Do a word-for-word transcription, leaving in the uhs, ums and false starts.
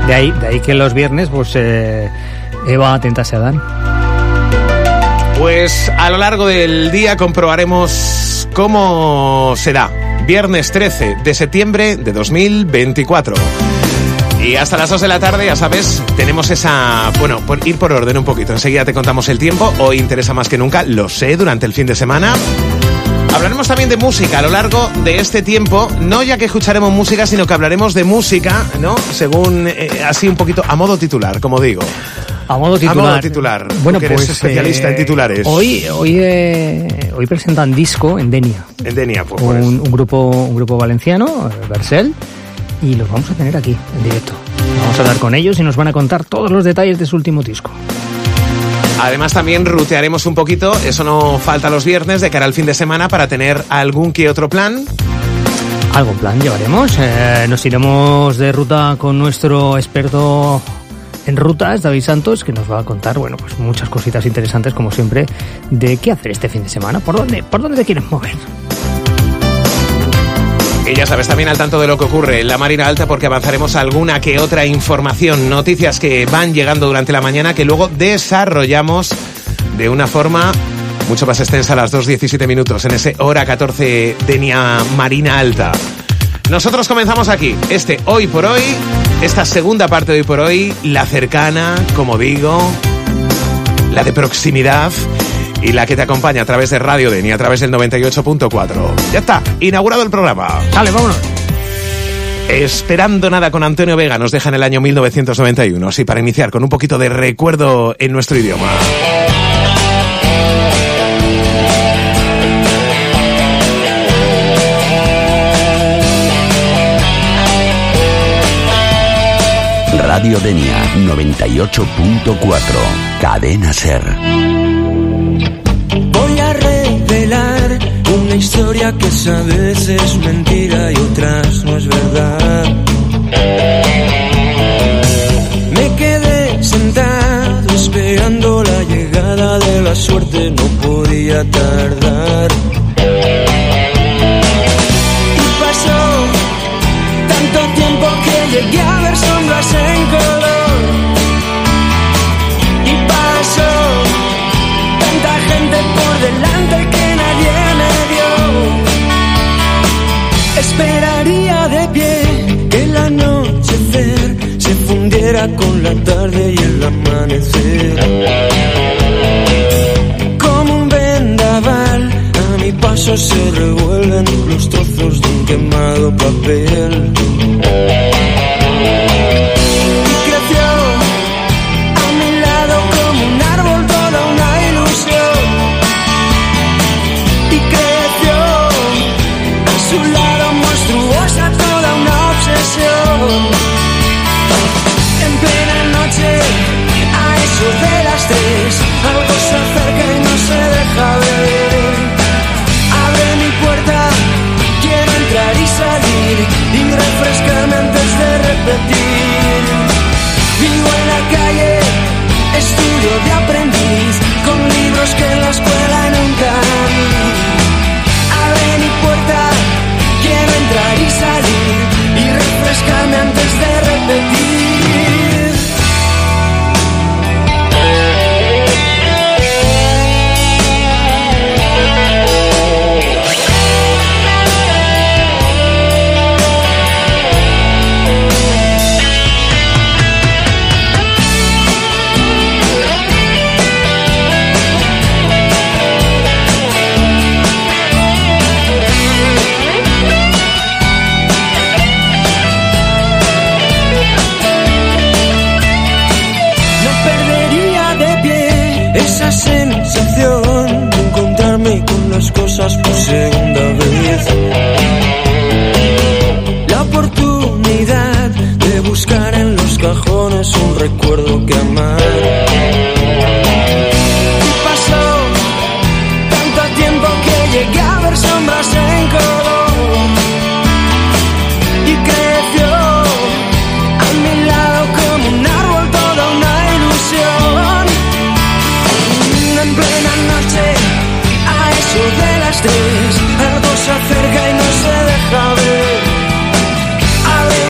De ahí, de ahí que los viernes, pues, eh, Eva atentase a Adán. Pues a lo largo del día comprobaremos cómo será. Viernes trece de septiembre de dos mil veinticuatro. Y hasta las dos de la tarde, ya sabes, tenemos esa... Bueno, por ir por orden un poquito. Enseguida te contamos el tiempo. Hoy interesa más que nunca, lo sé, durante el fin de semana. Hablaremos también de música a lo largo de este tiempo. No ya que escucharemos música, sino que hablaremos de música, ¿no? Según, eh, así un poquito, a modo titular, como digo. A modo titular. A modo titular. Bueno, pues eres especialista eh, en titulares. Hoy, hoy, eh, hoy presentan disco en Denia. En Denia, pues. Un, un grupo, un grupo valenciano, Vercel, y los vamos a tener aquí en directo. Vamos a hablar con ellos y nos van a contar todos los detalles de su último disco. Además también rutearemos un poquito, eso no falta los viernes, de cara al fin de semana para tener algún que otro plan. Algún plan llevaremos. Eh, nos iremos de ruta con nuestro experto en rutas, David Santos, que nos va a contar, bueno, pues muchas cositas interesantes, como siempre, de qué hacer este fin de semana, por dónde, por dónde te quieres mover. Y ya sabes, también al tanto de lo que ocurre en la Marina Alta, porque avanzaremos alguna que otra información, noticias que van llegando durante la mañana, que luego desarrollamos de una forma mucho más extensa a las dos diecisiete minutos, en ese hora catorce Denia Marina Alta. Nosotros comenzamos aquí, este Hoy por Hoy, esta segunda parte de Hoy por Hoy, la cercana, como digo, la de proximidad, y la que te acompaña a través de Radio Denia, a través del noventa y ocho punto cuatro. Ya está, inaugurado el programa. Dale, vámonos. Esperando nada con Antonio Vega nos deja en el año mil novecientos noventa y uno. Sí, para iniciar con un poquito de recuerdo en nuestro idioma. Radio Denia noventa y ocho punto cuatro. Cadena Ser. Voy a revelar una historia que a veces es mentira y otras no es verdad. Me quedé sentado esperando la llegada de la suerte, no podía tardar. Y pasó tanto tiempo que llegué a ver sombras en color. Y pasó tanta gente por delante que nadie me vio. Esperaría de pie que el anochecer se fundiera con la tarde y el amanecer. Como un vendaval a mi paso se revuelven los trozos de un quemado papel. En plena noche, a eso de las tres, algo se acerca y no se deja ver. Abre mi puerta, quiero entrar y salir y refrescarme antes de repetir. Vivo en la calle, estudio de aprendiz, con libros que en la escuela nunca vi. Abre mi puerta, quiero entrar y salir y refrescarme antes de repetir. Esa sensación de encontrarme con las cosas por segundo.